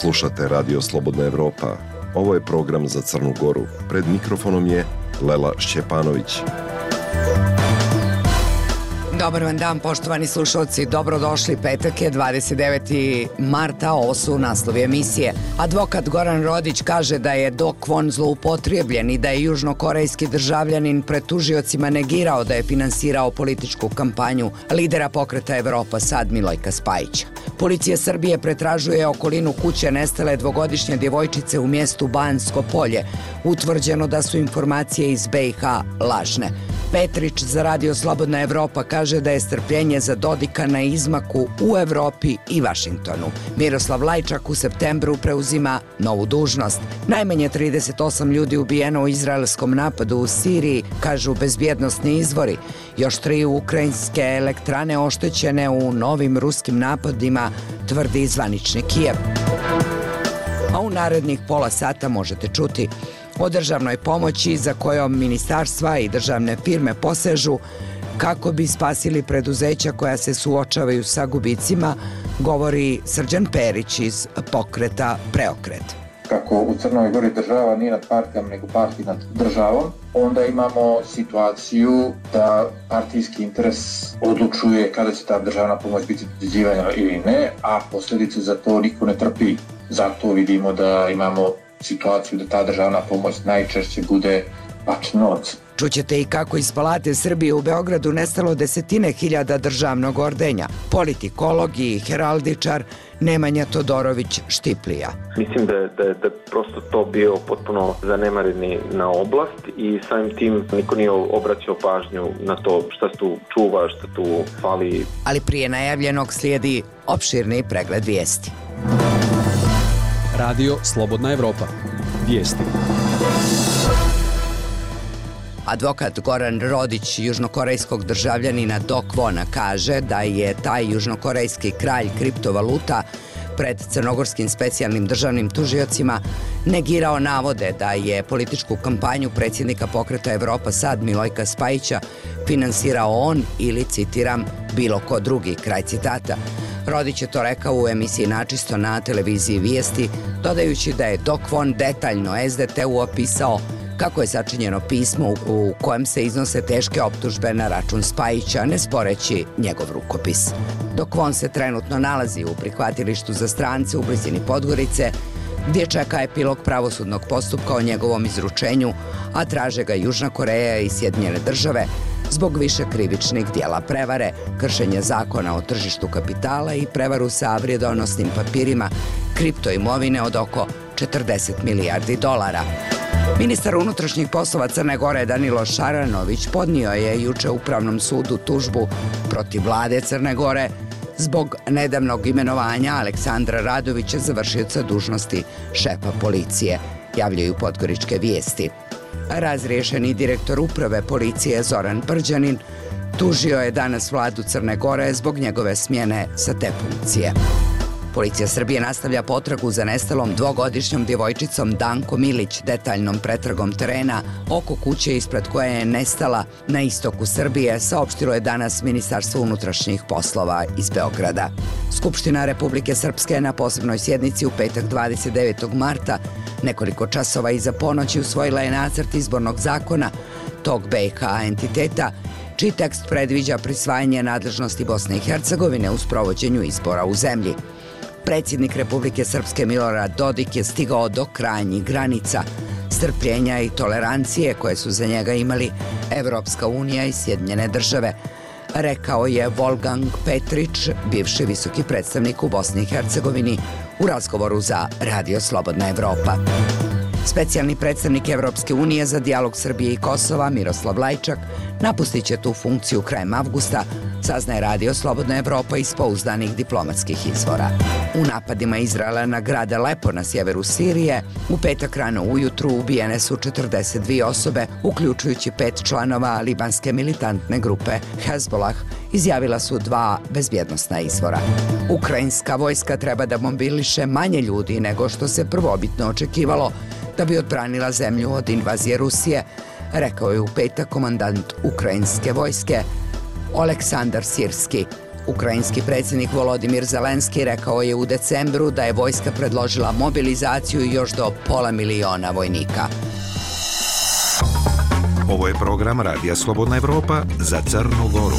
Slušate Radio Slobodna Evropa. Ovo je program za Crnu Goru. Pred mikrofonom je Lela Šćepanović. Dobar vam dan, poštovani slušalci, dobrodošli. Petak je 29. marta, ovo su naslovi emisije. Advokat Goran Rodić kaže da je Do Kwon zloupotrijebljen i da je južnokorejski državljanin pred tužiocima negirao da je finansirao političku kampanju lidera Pokreta Evropa SAD Milojka Spajića. Policija Srbije pretražuje okolinu kuće nestale dvogodišnje djevojčice u mjestu Banjsko Polje. Utvrđeno da su informacije iz BiH lažne. Petrić za Radio Slobodna Evropa kaže da je strpljenje za Dodika na izmaku u Evropi i Vašingtonu. Miroslav Lajčak u septembru preuzima novu dužnost. Najmanje 38 ljudi ubijeno u izraelskom napadu u Siriji, kažu bezbjednosni izvori. Još 3 ukrajinske elektrane oštećene u novim ruskim napadima, tvrdi zvanični Kijev. A u narednih pola sata možete čuti o državnoj pomoći za kojom ministarstva i državne firme posežu kako bi spasili preduzeća koja se suočavaju sa gubicima, govori Srđan Perić iz Pokreta Preokret. Kako u Crnoj Gori država nije nad partijama nego partij nad državom, onda imamo situaciju da partijski interes odlučuje kada će ta državna pomoć biti dodjeljivana ili ne, a posljedice za to niko ne trpi. Zato vidimo da imamo situaciju da ta državna pomoć najčešće bude bačen novac. Čućete i kako iz Palate Srbije u Beogradu nestalo desetine hiljada državnog ordenja. Politikolog i heraldičar Nemanja Todorović Štiplija. Mislim da je prosto to bio potpuno zanemareni na oblast i samim tim niko nije obraćao pažnju na to šta tu čuva, šta tu fali. Ali prije najavljenog slijedi opširni pregled vijesti. Radio Slobodna Evropa. Vijesti. Advokat Goran Rodić, južnokorejskog državljanina Do Kwona, kaže da je taj južnokorejski kralj kriptovaluta pred crnogorskim specijalnim državnim tužiocima negirao navode da je političku kampanju predsjednika Pokreta Evropa SAD Milojka Spajića finansirao on ili, citiram, bilo ko drugi, kraj citata. Rodić je to rekao u emisiji Načisto na televiziji Vijesti, dodajući da je Do Kwon detaljno SDT-u opisao kako je sačinjeno pismo u kojem se iznose teške optužbe na račun Spajića, ne sporeći njegov rukopis. Do Kwon se trenutno nalazi u prihvatilištu za strance u blizini Podgorice, gdje čeka epilog pravosudnog postupka o njegovom izručenju, a traže ga Južna Koreja i Sjedinjene Države zbog više krivičnih dijela prevare, kršenja zakona o tržištu kapitala i prevaru sa vrijedonosnim papirima, kriptoimovine od oko 40 milijardi dolara. Ministar unutrašnjih poslova Crne Gore Danilo Šaranović podnio je juče Upravnom sudu tužbu protiv vlade Crne Gore zbog nedavnog imenovanja Aleksandra Radovića za vršioca dužnosti šefa policije, javljaju Podgoričke vijesti. Razriješeni direktor uprave policije Zoran Prđanin tužio je danas vladu Crne Gore zbog njegove smjene sa te funkcije. Policija Srbije nastavlja potragu za nestalom dvogodišnjom djevojčicom Danko Milić detaljnom pretragom terena oko kuće ispred koje je nestala na istoku Srbije, saopštilo je danas Ministarstvo unutrašnjih poslova iz Beograda. Skupština Republike Srpske na posebnoj sjednici u petak 29. marta, nekoliko časova iza ponoći, usvojila je nacrt izbornog zakona tog BiH entiteta, čiji tekst predviđa prisvajanje nadležnosti Bosne i Hercegovine u sprovođenju izbora u zemlji. Predsjednik Republike Srpske Milorad Dodik je stigao do krajnjih granica strpljenja i tolerancije koje su za njega imali Evropska unija i Sjedinjene Države, rekao je Wolfgang Petrić, bivši visoki predstavnik u Bosni i Hercegovini, u razgovoru za Radio Slobodna Evropa. Specijalni predstavnik Evropske unije za dijalog Srbije i Kosova Miroslav Lajčak napustit će tu funkciju krajem avgusta, saznaje Radio Slobodna Evropa iz pouzdanih diplomatskih izvora. U napadima Izraela na grad Alepo na sjeveru Sirije u petak rano ujutru ubijene su 42 osobe, uključujući 5 članova libanske militantne grupe Hezbollah, izjavila su 2 bezbjednosna izvora. Ukrajinska vojska treba da mobiliše manje ljudi nego što se prvobitno očekivalo da bi odbranila zemlju od invazije Rusije, rekao je u petak komandant ukrajinske vojske Oleksandar Sirski. Ukrajinski predsjednik Volodimir Zelenski rekao je u decembru da je vojska predložila mobilizaciju još do 500.000 vojnika. Ovo je program Radija Slobodna Evropa za Crnu Goru.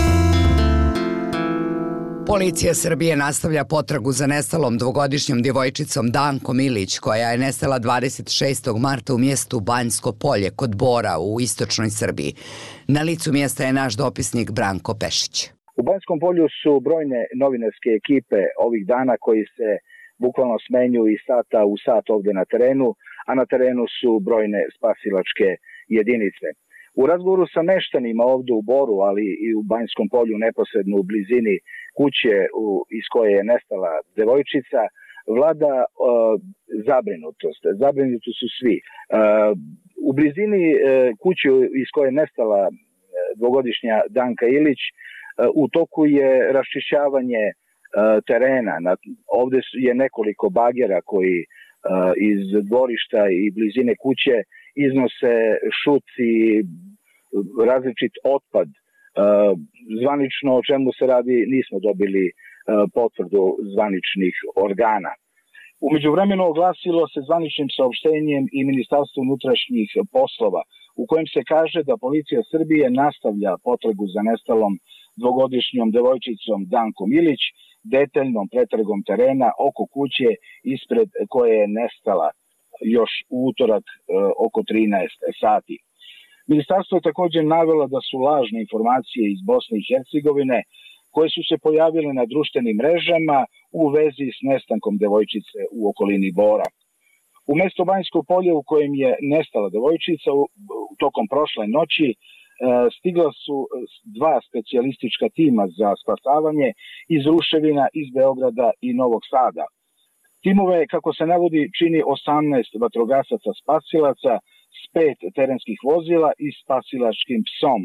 Policija Srbije nastavlja potragu za nestalom dvogodišnjom djevojčicom Dankom Ilić, koja je nestala 26. marta u mjestu Banjsko Polje kod Bora u istočnoj Srbiji. Na licu mjesta je naš dopisnik Branko Pešić. U Banjskom Polju su brojne novinarske ekipe ovih dana koji se bukvalno smenjuju iz sata u sat ovdje na terenu, a na terenu su brojne spasilačke jedinice. U razgovoru sa meštanima ovdje u Boru, ali i u Banjskom Polju neposredno u blizini kuće iz koje je nestala devojčica, vlada zabrinutost. Zabrinuti su svi. U blizini kuće iz koje je nestala dvogodišnja Danka Ilić u toku je raščišćavanje terena. Ovdje je nekoliko bagera koji iz dvorišta i blizine kuće iznose šuci, različit otpad. Zvanično o čemu se radi nismo dobili potvrdu zvaničnih organa. U međuvremenu oglasilo se zvaničnim saopštenjem i Ministarstvo unutrašnjih poslova u kojem se kaže da policija Srbije nastavlja potragu za nestalom dvogodišnjom devojčicom Dankom Ilić detaljnom pretragom terena oko kuće ispred koje je nestala još u utorak oko 13 sati. Ministarstvo je također navelo da su lažne informacije iz Bosne i Hercegovine koje su se pojavile na društvenim mrežama u vezi s nestankom devojčice u okolini Bora. U mjesto Banjsko Polje u kojem je nestala devojčica tokom prošle noći stigla su 2 specijalistička tima za spasavanje iz ruševina iz Beograda i Novog Sada. Timove, kako se navodi, čini 18 vatrogasaca spasilaca s 5 terenskih vozila i spasilačkim psom.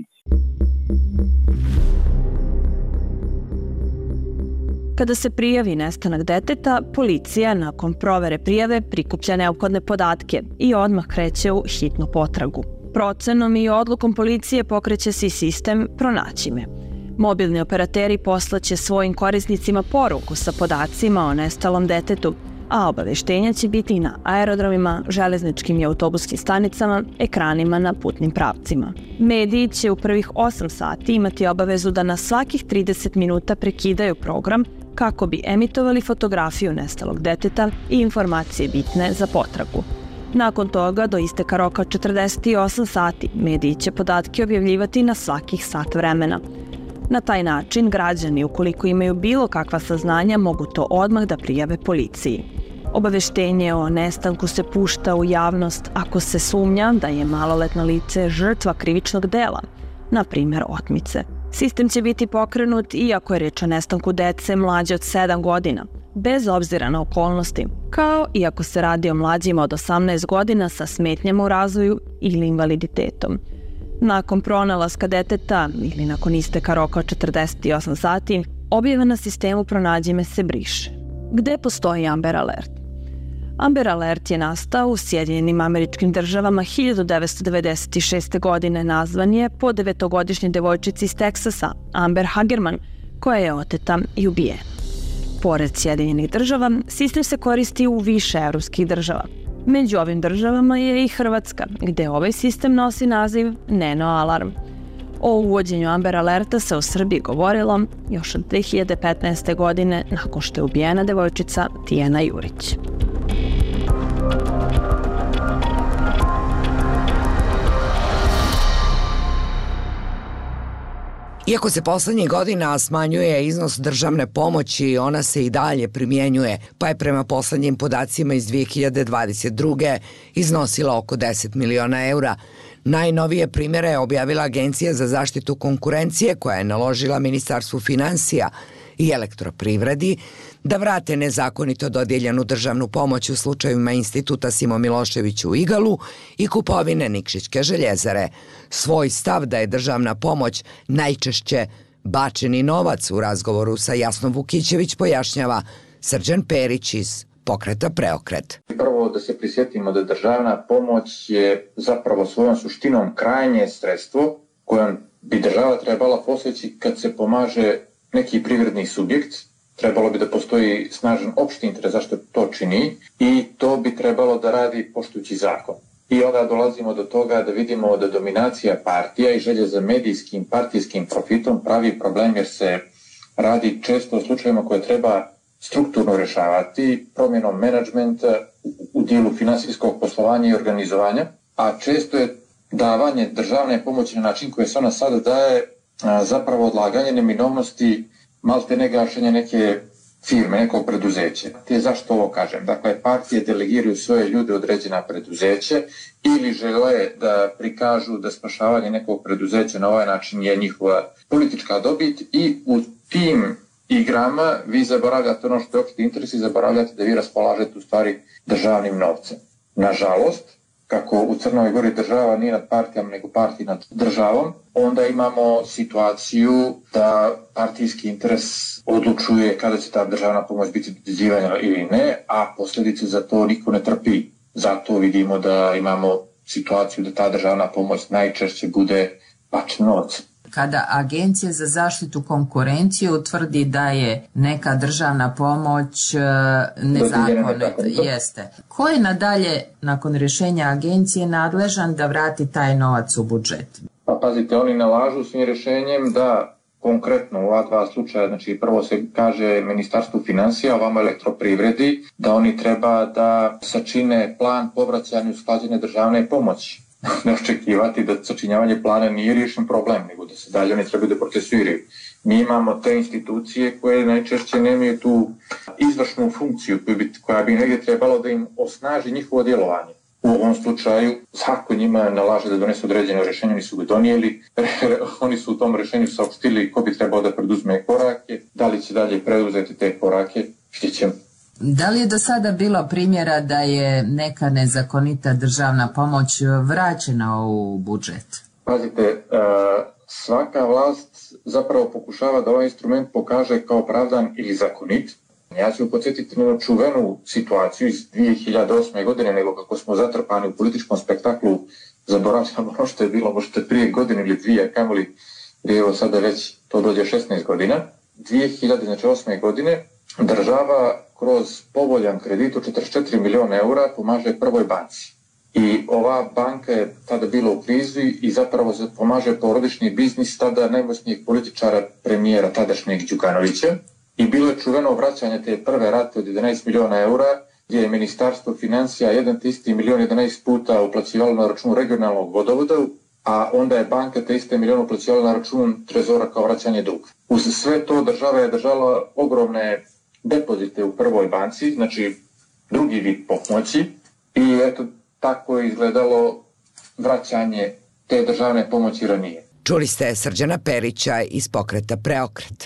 Kada se prijavi nestanak deteta, policija nakon provere prijave prikuplja neophodne podatke i odmah kreće u hitnu potragu. Procenom i odlukom policije pokreće se i sistem Pronaći me. Mobilni operateri poslaće svojim korisnicima poruku sa podacima o nestalom detetu, a obaveštenja će biti na aerodromima, železničkim i autobuskim stanicama, ekranima na putnim pravcima. Mediji će u prvih 8 sati imati obavezu da na svakih 30 minuta prekidaju program kako bi emitovali fotografiju nestalog deteta i informacije bitne za potragu. Nakon toga, do isteka roka 48 sati, mediji će podatke objavljivati na svakih sat vremena. Na taj način, građani, ukoliko imaju bilo kakva saznanja, mogu to odmah da prijave policiji. Obaveštenje o nestanku se pušta u javnost ako se sumnja da je maloletno lice žrtva krivičnog dela, na primjer otmice. Sistem će biti pokrenut i ako je reč o nestanku dece mlađe od 7 godina, bez obzira na okolnosti, kao i ako se radi o mlađima od 18 godina sa smetnjama u razvoju ili invaliditetom. Nakon pronalaska deteta ili nakon isteka roka od 48 sati, objava na sistemu Pronađi me se briše. Gde postoji Amber Alert? Amber Alert je nastao u Sjedinjenim Američkim Državama 1996. godine. Nazvan je po 9-godišnjoj devojčici iz Teksasa, Amber Hagerman, koja je oteta i ubijena. Pored Sjedinjenih Država, sistem se koristi u više evropskih država. Među ovim državama je i Hrvatska, gde ovaj sistem nosi naziv Neno Alarm. O uvođenju Amber Alerta se u Srbiji govorilo još od 2015. godine nakon što je ubijena devojčica Tijana Jurić. Iako se poslednjih godina smanjuje iznos državne pomoći, ona se i dalje primjenjuje, pa je prema poslednjim podacima iz 2022. iznosila oko 10 miliona eura. Najnovije primjere je objavila Agencija za zaštitu konkurencije, koja je naložila Ministarstvu finansija i elektroprivredi da vrate nezakonito dodijeljenu državnu pomoć u slučajevima Instituta Simo Milošević u Igalu i kupovine Nikšićke željezare. Svoj stav da je državna pomoć najčešće bačeni novac u razgovoru sa Jasnom Vukićević pojašnjava Srđan Perić iz Pokreta Preokret. Prvo da se prisjetimo da državna pomoć je zapravo svojom suštinom krajnje sredstvo kojom bi država trebala poseći kad se pomaže neki privredni subjekt, trebalo bi da postoji snažan opšti interes zašto to čini i to bi trebalo da radi poštujući zakon. I onda dolazimo do toga da vidimo da dominacija partija i želje za medijskim, partijskim profitom pravi problem jer se radi često o slučajevima koje treba strukturno rješavati promjenom menadžmenta u dijelu finansijskog poslovanja i organizovanja, a često je davanje državne pomoći na način koje se ona sada daje zapravo odlaganje neminovnosti maltene gašenja neke firme, nekog preduzeća. Zašto ovo kažem? Dakle, partije delegiraju svoje ljude određena preduzeće ili žele da prikažu da spašavanje nekog preduzeća na ovaj način je njihova politička dobit i u tim igrama vi zaboravljate ono što je opšti interes i zaboravljate da vi raspolažete u stvari državnim novcem. Nažalost, kako u Crnoj Gori država nije nad partijama nego partij nad državom, onda imamo situaciju da partijski interes odlučuje kada će ta državna pomoć biti dodjeljivana ili ne, a posljedice za to niko ne trpi. Zato vidimo da imamo situaciju da ta državna pomoć najčešće bude bačen novac. Kada Agencija za zaštitu konkurencije utvrdi da je neka državna pomoć nezakonita, jeste. Ko je nadalje, nakon rješenja agencije, nadležan da vrati taj novac u budžet? Pa pazite, oni nalažu svim rješenjem da konkretno u ova dva slučaja, znači prvo se kaže Ministarstvu financija, ovamo Elektroprivredi, da oni treba da sačine plan povraćanja usklađene državne pomoći. Ne očekivati da sačinjavanje plana nije riješen problem, nego da se dalje oni trebaju da procesuiraju. Mi imamo te institucije koje najčešće nemaju tu izvršnu funkciju koja bi negdje trebalo da im osnaži njihovo djelovanje. U ovom slučaju zakon njima nalaže da donesu određeno rješenje, oni su ga donijeli, oni su u tom rješenju saopštili ko bi trebao da preduzme korake, da li će dalje preduzeti te korake, vidjet ćemo. Da li je do sada bilo primjera da je neka nezakonita državna pomoć vraćena u budžet? Pazite, svaka vlast zapravo pokušava da ovaj instrument pokaže kao opravdan ili zakonit. Ja ću podsjetiti na čuvenu situaciju iz 2008. godine, nego kako smo zatrpani u političkom spektaklu, zaboravljamo ono što je bilo možda prije godine ili dvije, kamoli evo sada već to dođe 16 godina. 2008. godine država kroz povoljan kredit od 44 milijuna eura pomaže Prvoj banci. I ova banka je tada bila u krizi i zapravo pomaže porodični biznis tada najmoćnijeg političara premijera tadašnjeg Đukanovića. I bilo je čuveno vraćanje te prve rate od 11 milijuna eura, gdje je Ministarstvo financija 1 milijon 11 puta uplaćivalo na račun regionalnog vodovoda, a onda je banka te iste milijone uplaćivala na račun trezora kao vraćanje duga. Uz sve to država je držala ogromne depozite u Prvoj banci, znači drugi vid pomoći, i eto tako je izgledalo vraćanje te državne pomoći ranije. Čuli ste Srđana Perića iz pokreta Preokret.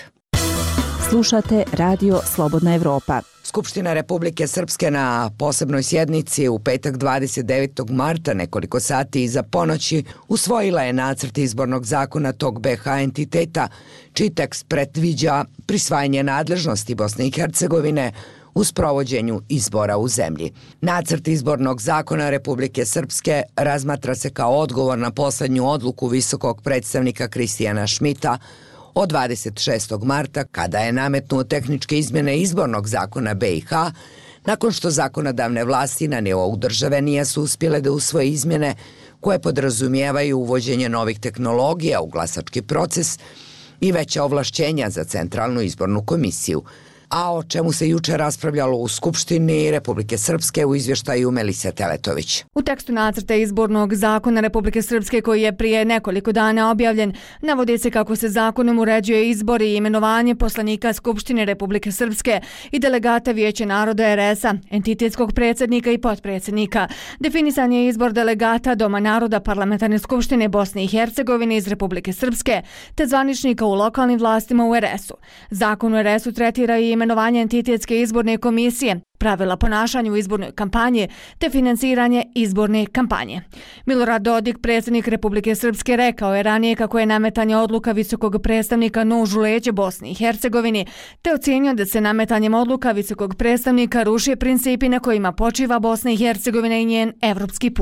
Slušate Radio Slobodna Evropa. Skupština Republike Srpske na posebnoj sjednici u petak 29. marta nekoliko sati iza ponoći usvojila je nacrt izbornog zakona tog BiH entiteta, čiji tekst predviđa prisvajanje nadležnosti Bosne i Hercegovine u sprovođenju izbora u zemlji. Nacrt izbornog zakona Republike Srpske razmatra se kao odgovor na poslednju odluku visokog predstavnika Kristijana Šmita od 26. marta, kada je nametnuo tehničke izmjene izbornog zakona BiH, nakon što zakonodavne vlasti na nivou države nisu uspjele da usvoje izmjene koje podrazumijevaju uvođenje novih tehnologija u glasački proces i veća ovlašćenja za Centralnu izbornu komisiju, a o čemu se juče raspravljalo u Skupštini Republike Srpske u izvještaju Melise Teletović. U tekstu nacrta izbornog zakona Republike Srpske, koji je prije nekoliko dana objavljen, navodi se kako se zakonom uređuje izbor i imenovanje poslanika Skupštine Republike Srpske i delegata Vijeća naroda RS-a, entitetskog predsjednika i potpredsjednika. Definisan je izbor delegata Doma naroda Parlamentarne skupštine Bosne i Hercegovine iz Republike Srpske, te zvaničnika u lokalnim vlastima u RS-u. Zakon u RS-u tretira i imenovanje entitetske izborne komisije, pravila ponašanja u izbornoj kampanji te financiranje izborne kampanje. Milorad Dodik, predsjednik Republike Srpske, rekao je ranije kako je nametanje odluka visokog predstavnika nož u leđe Bosni i Hercegovini, te ocijenio da se nametanjem odluka visokog predstavnika ruše principi na kojima počiva Bosna i Hercegovina i njen evropski put.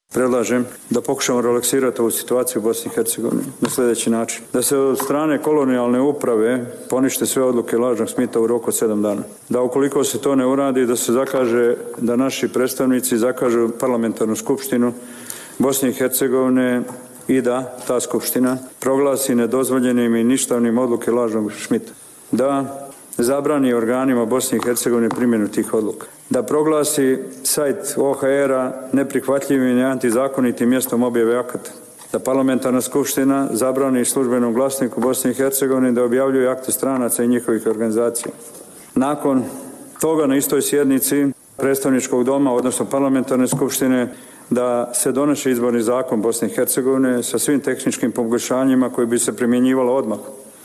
Predlažem da pokušamo relaksirati ovu situaciju u Bosni i Hercegovini na sljedeći način. Da se od strane kolonijalne uprave ponište sve odluke lažnog Smita u roku od 7 dana. Da ukoliko se to ne uradi, da se zakaže, da naši predstavnici zakažu parlamentarnu skupštinu Bosne i Hercegovine i da ta skupština proglasi nedozvoljenim i ništavnim odluke lažnog Šmita. Da zabrani organima Bosne i Hercegovine primjenu tih odluka. Da proglasi sajt OHR-a neprihvatljivim i antizakonitim mjestom objave akata. Da parlamentarna skupština zabrani službenom glasniku Bosne i Hercegovine da objavljuju akte stranaca i njihovih organizacija. Nakon toga na istoj sjednici predstavničkog doma, odnosno parlamentarne skupštine, da se donese izborni zakon Bosne i Hercegovine sa svim tehničkim poboljšanjima koji bi se primjenjivalo odmah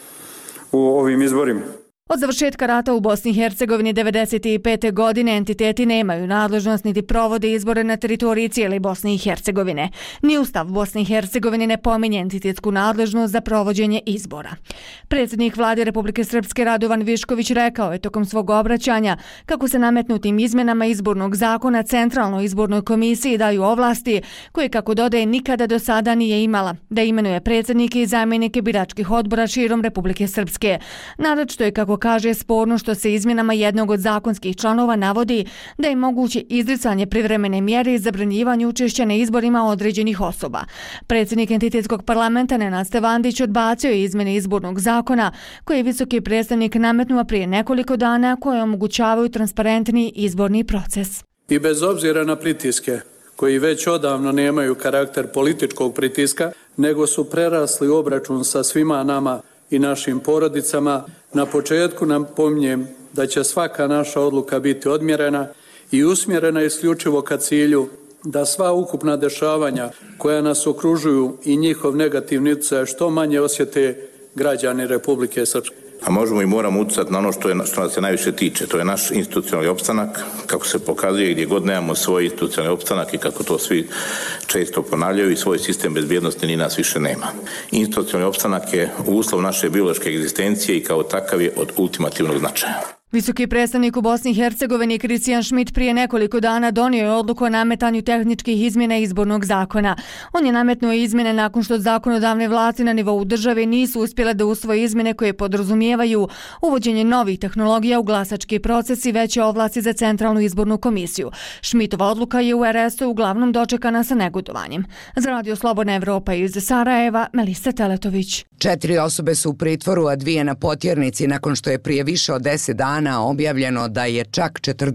u ovim izborima. Od završetka rata u Bosni i Hercegovini 1995. godine entiteti nemaju nadležnost niti provode izbore na teritoriji cijele Bosne i Hercegovine. Ni Ustav Bosne i Hercegovine ne pominje entitetsku nadležnost za provođenje izbora. Predsjednik Vlade Republike Srpske Radovan Višković rekao je tokom svog obraćanja kako se nametnutim izmjenama izbornog zakona Centralnoj izbornoj komisiji daju ovlasti koje, kako dodaje, nikada do sada nije imala, da imenuje predsjednike i zamjenike biračkih odbora širom Republike Srpske. Naročito je, kako kaže, sporno što se izmjenama jednog od zakonskih članova navodi da je moguće izricanje privremene mjere i zabranjivanje učešća na izborima određenih osoba. Predsjednik entitetskog parlamenta Nenad Stevandić odbacio je izmjene izbornog zakona koje je visoki predstavnik nametnuo prije nekoliko dana, koje omogućavaju transparentni izborni proces. I bez obzira na pritiske koji već odavno nemaju karakter političkog pritiska, nego su prerasli obračun sa svima nama i našim porodicama, na početku napominjem da će svaka naša odluka biti odmjerena i usmjerena isključivo ka cilju da sva ukupna dešavanja koja nas okružuju i njihov negativni utjecaj što manje osjete građani Republike Srpske. A možemo i moramo utjecati na ono što nas se najviše tiče. To je naš institucionalni opstanak, kako se pokazuje gdje god nemamo svoj institucionalni opstanak i kako to svi često ponavljaju, i svoj sistem bezbjednosti ni nas više nema. Institucionalni opstanak je uslov naše biološke egzistencije i kao takav je od ultimativnog značaja. Visoki predstavnik u Bosni i Hercegovini Kristijan Šmit prije nekoliko dana donio je odluku o nametanju tehničkih izmjena izbornog zakona. On je nametnuo izmjene nakon što zakonodavne vlasti na nivou države nisu uspjele da usvoje izmjene koje podrazumijevaju uvođenje novih tehnologija u glasački proces i veće ovlasti za Centralnu izbornu komisiju. Šmitova odluka je u RS-u uglavnom dočekana sa negodovanjem. Za Radio Slobodna Evropa iz Sarajeva, Melisa Teletović. 4 osobe su u pritvoru, a 2 na potjernici nakon što je prije više od 10 dana objavljeno da je čak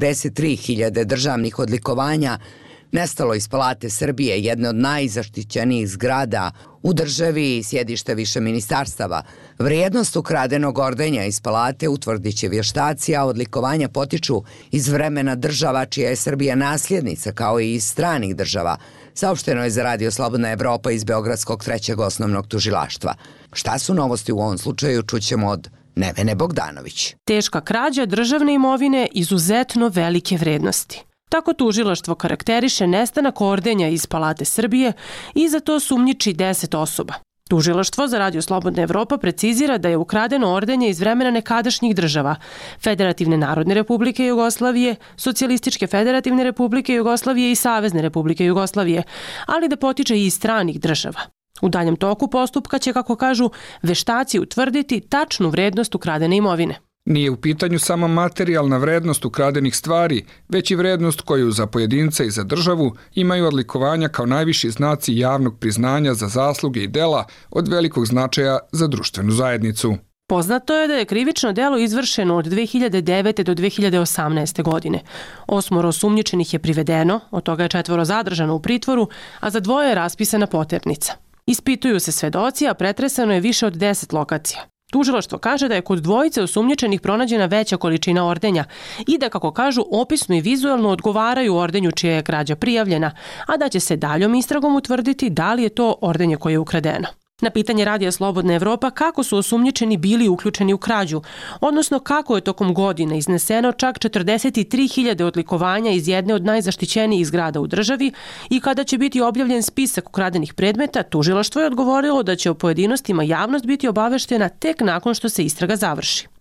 43.000 državnih odlikovanja nestalo iz Palate Srbije, jedne od najzaštićenijih zgrada u državi i sjedište više ministarstava. Vrijednost ukradenog ordenja iz Palate utvrdit će vještaci, a odlikovanja potiču iz vremena država čija je Srbija nasljednica, kao i iz stranih država. Saopšteno je za Radio Slobodna Evropa iz Beogradskog 3. osnovnog tužilaštva. Šta su novosti u ovom slučaju, čućemo od Nevene Bogdanović. Teška krađa državne imovine izuzetno velike vrednosti. Tako tužilaštvo karakteriše nestanak ordenja iz Palate Srbije i za to sumnjiči 10 osoba. Tužilaštvo za Radio Slobodna Evropa precizira da je ukradeno ordenje iz vremena nekadašnjih država, Federativne narodne republike Jugoslavije, Socijalističke federativne republike Jugoslavije i Savezne republike Jugoslavije, ali da potiče i iz stranih država. U daljem toku postupka će, kako kažu, veštaci utvrditi tačnu vrednost ukradene imovine. Nije u pitanju sama materijalna vrednost ukradenih stvari, već i vrednost koju za pojedinca i za državu imaju odlikovanja kao najviši znaci javnog priznanja za zasluge i dela od velikog značaja za društvenu zajednicu. Poznato je da je krivično delo izvršeno od 2009. do 2018. godine. 8 osumnjičenih je privedeno, od toga je 4 zadržano u pritvoru, a za 2 je raspisana poternica. Ispituju se svedoci, a pretresano je više od 10 lokacija. Tužilaštvo kaže da je kod 2 osumnjičenih pronađena veća količina ordenja i da, kako kažu, opisno i vizualno odgovaraju ordenju čija je krađa prijavljena, a da će se daljom istragom utvrditi da li je to ordenje koje je ukradeno. Na pitanje Radija Slobodna Evropa kako su osumnjičeni bili uključeni u krađu, odnosno kako je tokom godine izneseno čak 43.000 odlikovanja iz jedne od najzaštićenijih zgrada u državi i kada će biti objavljen spisak ukradenih predmeta, tužilaštvo je odgovorilo da će o pojedinostima javnost biti obaveštena tek nakon što se istraga završi.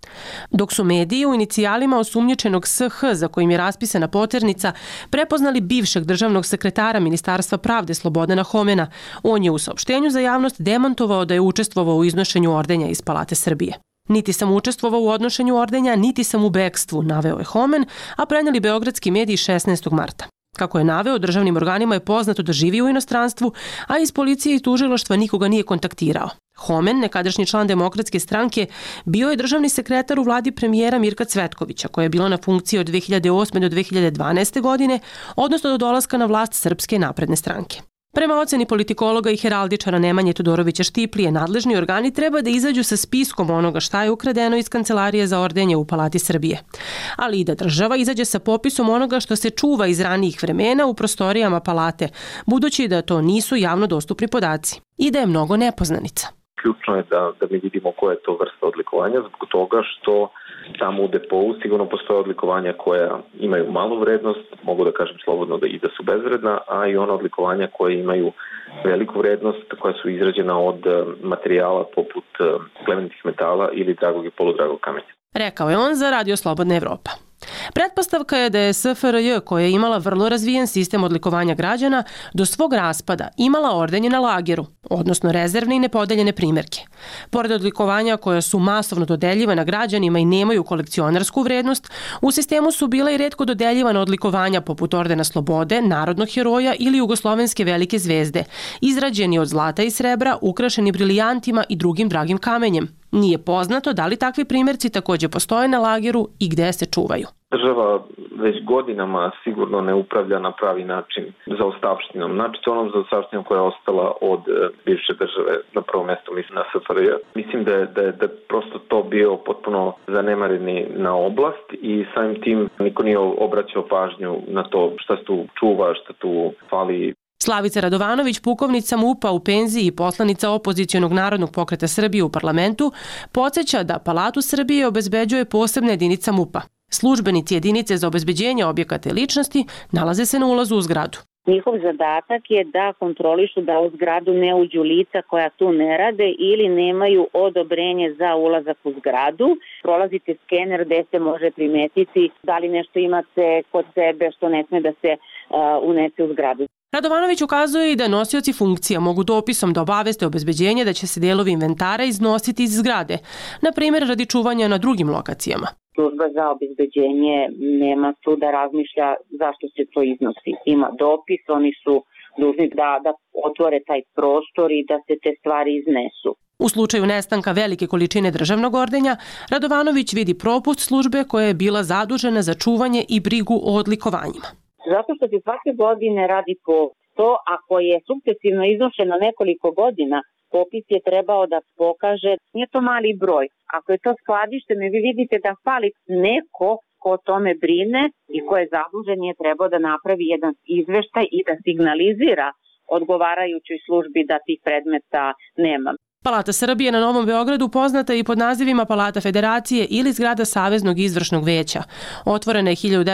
Dok su mediji u inicijalima osumnjičenog SH, za kojim je raspisana poternica, prepoznali bivšeg državnog sekretara Ministarstva pravde Slobodana Homena, on je u saopštenju za javnost demantovao da je učestvovao u iznošenju ordenja iz Palate Srbije. Niti sam učestvovao u odnošenju ordenja, niti sam u bekstvu, naveo je Homen, a preneli beogradski mediji 16. marta. Kako je naveo, državnim organima je poznato da živi u inostranstvu, a iz policije i tužilaštva nikoga nije kontaktirao. Homen, nekadašnji član Demokratske stranke, bio je državni sekretar u vladi premijera Mirka Cvetkovića, koja je bila na funkciji od 2008. do 2012. godine, odnosno do dolaska na vlast Srpske napredne stranke. Prema oceni politikologa i heraldičara Nemanje Todorovića Štiplije, nadležni organi treba da izađu sa spiskom onoga šta je ukradeno iz Kancelarije za ordenje u Palati Srbije, ali i da država izađe sa popisom onoga što se čuva iz ranijih vremena u prostorijama palate, budući da to nisu javno dostupni podaci i da je mnogo nepoznanica. Ključno je da mi vidimo koja je to vrsta odlikovanja, zbog toga što tamo u depou sigurno postoje odlikovanja koja imaju malu vrednost, mogu da kažem slobodno da su bezvredna, a i ona odlikovanja koje imaju veliku vrednost, koja su izrađena od materijala poput plemenitih metala ili dragog i poludragog kamenja. Rekao je on za Radio Slobodna Evropa. Pretpostavka je da je SFRJ, koja je imala vrlo razvijen sistem odlikovanja građana, do svog raspada imala ordenje na lageru, odnosno rezervne i nepodeljene primerke. Pored odlikovanja koja su masovno dodeljivana građanima i nemaju kolekcionarsku vrednost, u sistemu su bila i retko dodeljivana odlikovanja poput Ordena Slobode, Narodnog heroja ili Jugoslovenske velike zvezde, izrađeni od zlata i srebra, ukrašeni brilijantima i drugim dragim kamenjem. Nije poznato da li takvi primjerci također postoje na lageru i gde se čuvaju. Država već godinama sigurno ne upravlja na pravi način zaostavštinom. Znači onom zaostavštinom koja je ostala od bivše države, na prvom mjestu mislim na SFRJ. Mislim da je prosto to bio potpuno zanemareni na oblast i samim tim niko nije obraćao pažnju na to šta se tu čuva, šta tu fali. Slavica Radovanović, pukovnica MUP-a u penziji i poslanica opozicionog Narodnog pokreta Srbije u parlamentu, podsjeća da Palatu Srbije obezbeđuje posebna jedinica MUP-a. Službenici jedinice za obezbeđenje objekata i ličnosti nalaze se na ulazu u zgradu. Njihov zadatak je da kontrolišu da u zgradu ne uđu lica koja tu ne rade ili nemaju odobrenje za ulazak u zgradu. Prolazite skener gde se može primetiti da li nešto imate kod sebe što ne sme da se unese u zgradu. Radovanović ukazuje i da nosioci funkcija mogu dopisom da obaveste obezbeđenje da će se delovi inventara iznositi iz zgrade, na primjer radi čuvanja na drugim lokacijama. Služba za obezbeđenje nema tu da razmišlja zašto se to iznosi. Ima dopis, oni su dužni da otvore taj prostor i da se te stvari iznesu. U slučaju nestanka velike količine državnog ordenja, Radovanović vidi propust službe koja je bila zadužena za čuvanje i brigu o odlikovanjima. Zato što se svake godine radi po to, ako je sukcesivno iznošeno nekoliko godina, popis je trebao da pokaže, nije to mali broj. Ako je to skladišteno i vi vidite da fali neko ko o tome brine i ko je zadužen, je trebao da napravi jedan izveštaj i da signalizira odgovarajućoj službi da tih predmeta nema. Palata Srbije na Novom Beogradu poznata i pod nazivima Palata Federacije ili zgrada Saveznog izvršnog veća. Otvorena je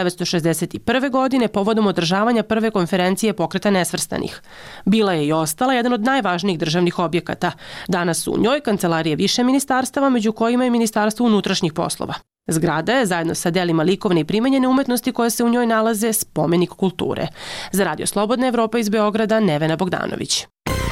1961. godine povodom održavanja prve konferencije Pokreta nesvrstanih. Bila je i ostala jedan od najvažnijih državnih objekata. Danas su u njoj kancelarije više ministarstava, među kojima je Ministarstvo unutrašnjih poslova. Zgrada je, zajedno sa delima likovne i primenjene umetnosti koje se u njoj nalaze, spomenik kulture. Za Radio Slobodna Evropa iz Beograda, Nevena Bogdanović.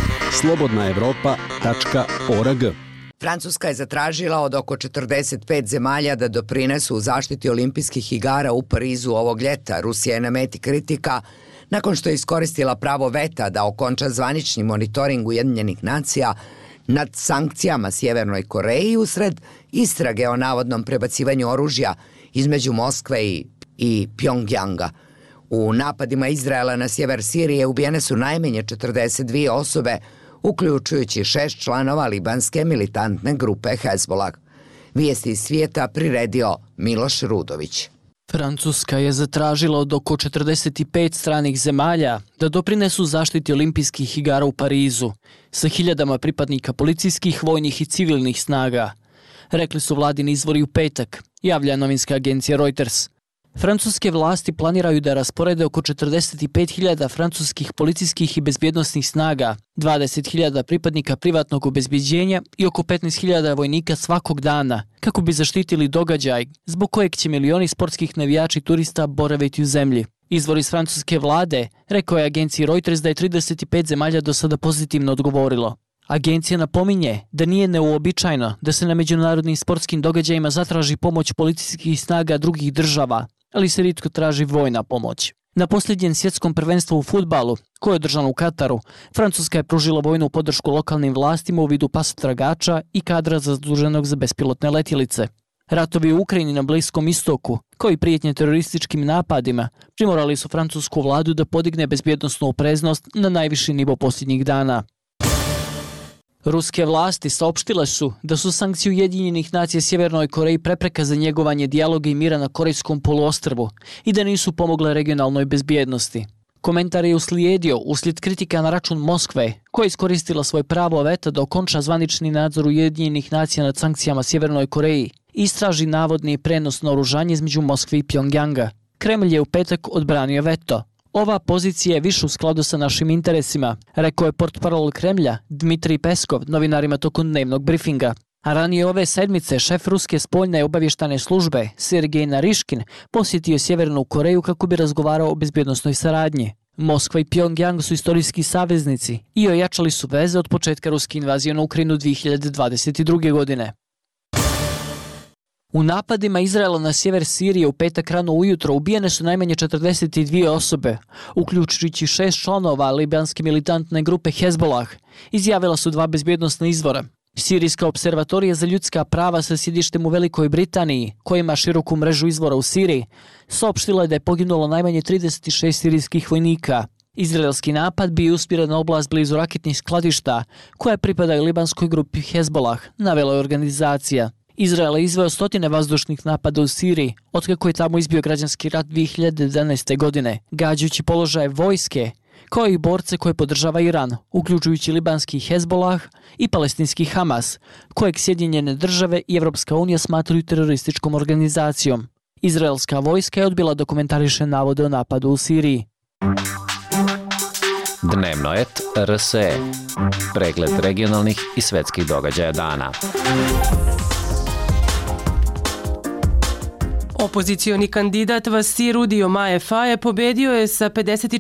slobodnaevropa.org. Francuska je zatražila od oko 45 zemalja da doprinesu u zaštiti olimpijskih igara u Parizu ovog ljeta. Rusija je na meti kritika nakon što je iskoristila pravo veta da okonča zvanični monitoring Ujedinjenih nacija nad sankcijama Sjevernoj Koreji usred istrage o navodnom prebacivanju oružja između Moskve i Pjongjanga. U napadima Izraela na sjever Sirije ubijene su najmanje 42 osobe, uključujući 6 članova libanske militantne grupe Hezbollah. Vijesti iz svijeta priredio Miloš Rudović. Francuska je zatražila od oko 45 stranih zemalja da doprinesu zaštiti olimpijskih igara u Parizu sa hiljadama pripadnika policijskih, vojnih i civilnih snaga. Rekli su vladini izvori u petak, javlja novinska agencija Reuters. Francuske vlasti planiraju da rasporede oko 45.000 francuskih policijskih i bezbjednosnih snaga, 20.000 pripadnika privatnog obezbeđenja i oko 15.000 vojnika svakog dana, kako bi zaštitili događaj, zbog kojeg će milioni sportskih navijača i turista boraviti u zemlji. Izvor iz francuske vlade rekao je agenciji Reuters da je 35 zemalja do sada pozitivno odgovorilo. Agencija napominje da nije neuobičajeno da se na međunarodnim sportskim događajima zatraži pomoć policijskih snaga drugih država, ali se rijetko traži vojna pomoć. Na posljednjem svjetskom prvenstvu u fudbalu, koje je održano u Kataru, Francuska je pružila vojnu podršku lokalnim vlastima u vidu pasotragača i kadra zaduženog za bespilotne letjelice. Ratovi u Ukrajini na Bliskom istoku, kao i prijetnje terorističkim napadima, primorali su francusku vladu da podigne bezbjednosnu opreznost na najviši nivo posljednjih dana. Ruske vlasti saopštile su da su sankcije Ujedinjenih nacija Sjevernoj Koreji prepreka za njegovanje dijaloga i mira na Korejskom poluostrvu i da nisu pomogle regionalnoj bezbjednosti. Komentar je uslijedio uslijed kritika na račun Moskve, koja je iskoristila svoj pravo veta da okonča zvanični nadzor Ujedinjenih nacija nad sankcijama Sjevernoj Koreji i istraži navodni prenos naoružanja između Moskve i Pjongjanga. Kremlj je u petak odbranio veto. Ova pozicija je više u skladu sa našim interesima, rekao je portparol Kremlja Dmitrij Peskov novinarima tokom dnevnog brifinga. A ranije ove sedmice šef ruske spoljne i obavještajne službe Sergej Nariškin posjetio Sjevernu Koreju kako bi razgovarao o bezbjednosnoj saradnji. Moskva i Pjongjang su istorijski saveznici i ojačali su veze od početka ruske invazije na Ukrajinu 2022. godine. U napadima Izraela na sjever Sirije u petak rano ujutro ubijene su najmanje 42 osobe, uključujući 6 članova libanske militantne grupe Hezbollah, izjavila su 2 bezbjednosna izvora. Sirijska observatorija za ljudska prava sa sjedištem u Velikoj Britaniji, koja ima široku mrežu izvora u Siriji, saopštila je da je poginulo najmanje 36 sirijskih vojnika. Izraelski napad bio usmjeren na oblast blizu raketnih skladišta, koja pripadaju libanskoj grupi Hezbollah, navela je organizacija. Izrael je izveo stotine vazdušnih napada u Siriji, otkako je tamo izbio građanski rat 2011. godine, gađajući položaje vojske, kao i borce koje podržava Iran, uključujući libanski Hezbollah i palestinski Hamas, kojeg Sjedinjene države i Evropska unija smatraju terorističkom organizacijom. Izraelska vojska je odbila da komentariše navode o napadu u Siriji. Dnevnoet RSE. Pregled regionalnih i svetskih događaja dana. Opozicioni kandidat Vassirou Diomaye Faye pobedio je sa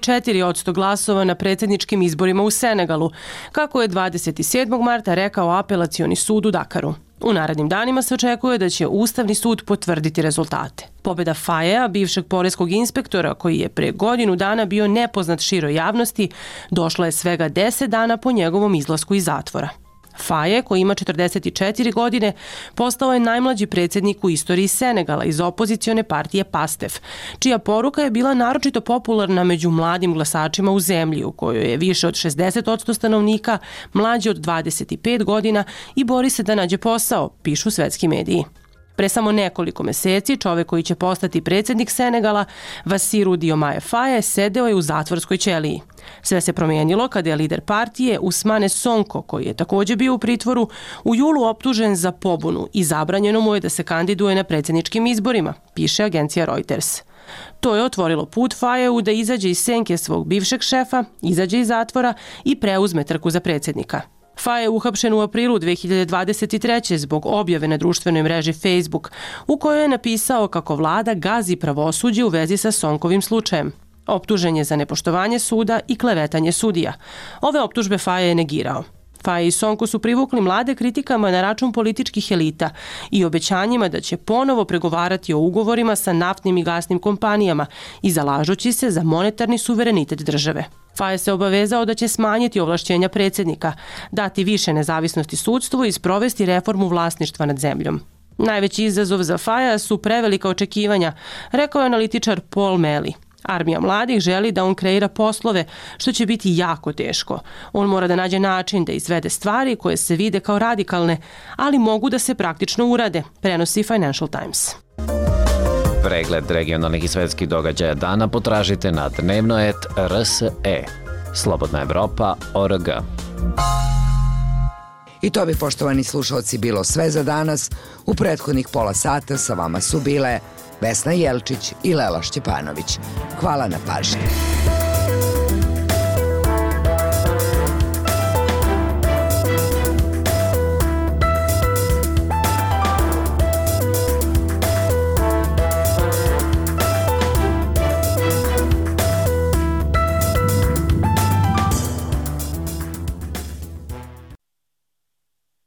54% glasova na predsjedničkim izborima u Senegalu, kako je 27. marta rekao apelacioni sud u Dakaru. U narednim danima se očekuje da će Ustavni sud potvrditi rezultate. Pobjeda Fayea, bivšeg poreskog inspektora koji je pre godinu dana bio nepoznat široj javnosti, došla je svega 10 dana po njegovom izlasku iz zatvora. Faye, koji ima 44 godine, postao je najmlađi predsjednik u istoriji Senegala iz opozicione partije PASTEF, čija poruka je bila naročito popularna među mladim glasačima u zemlji, u kojoj je više od 60% stanovnika mlađe od 25 godina i bori se da nađe posao, pišu svetski mediji. Pre samo nekoliko meseci čovek koji će postati predsjednik Senegala, Vassirou Diomaye Faye, sedeo je u zatvorskoj ćeliji. Sve se promijenilo kada je lider partije Ousmane Sonko, koji je također bio u pritvoru, u julu optužen za pobunu i zabranjeno mu je da se kandiduje na predsjedničkim izborima, piše agencija Reuters. To je otvorilo put Fayeu da izađe iz senke svog bivšeg šefa, izađe iz zatvora i preuzme trku za predsjednika. Faye je uhapšen u aprilu 2023. zbog objave na društvenoj mreži Facebook, u kojoj je napisao kako vlada gazi pravosuđe u vezi sa Sonkovim slučajem. Optužen je za nepoštovanje suda i klevetanje sudija. Ove optužbe Faye je negirao. Faye i Sonko su privukli mlade kritikama na račun političkih elita i obećanjima da će ponovo pregovarati o ugovorima sa naftnim i gasnim kompanijama i zalažući se za monetarni suverenitet države. Faye se obavezao da će smanjiti ovlašćenja predsjednika, dati više nezavisnosti sudstvu i sprovesti reformu vlasništva nad zemljom. Najveći izazov za Fayea su prevelika očekivanja, rekao je analitičar Paul Meli. Armija mladih želi da on kreira poslove, što će biti jako teško. On mora da nađe način da izvede stvari koje se vide kao radikalne, ali mogu da se praktično urade, prenosi Financial Times. Pregled regionalnih i svetskih događaja dana potražite na dnevnoet.rse. Slobodna Evropa.org. I to bi, poštovani slušalci, bilo sve za danas. U prethodnih pola sata sa vama su bile Vesna Jelčić i Lela Šćepanović. Hvala na pažnji.